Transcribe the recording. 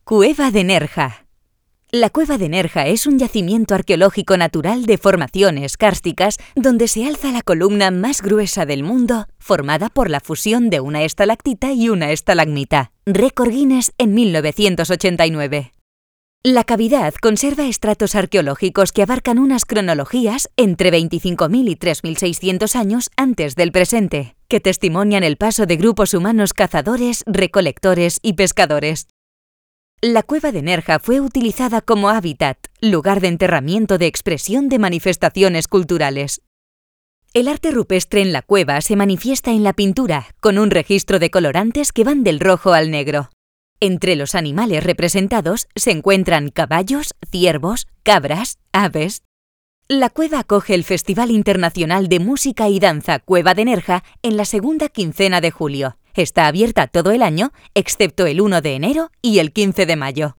Cueva de Nerja. La Cueva de Nerja es un yacimiento arqueológico natural de formaciones kársticas donde se alza la columna más gruesa del mundo, formada por la fusión de una estalactita y una estalagmita. Récord Guinness en 1989. La cavidad conserva estratos arqueológicos que abarcan unas cronologías entre 25.000 y 3.600 años antes del presente, que testimonian el paso de grupos humanos cazadores, recolectores y pescadores. La Cueva de Nerja fue utilizada como hábitat, lugar de enterramiento de expresión de manifestaciones culturales. El arte rupestre en la cueva se manifiesta en la pintura, con un registro de colorantes que van del rojo al negro. Entre los animales representados se encuentran caballos, ciervos, cabras, aves. La cueva acoge el Festival Internacional de Música y Danza Cueva de Nerja en la segunda quincena de julio. Está abierta todo el año, excepto el 1 de enero y el 15 de mayo.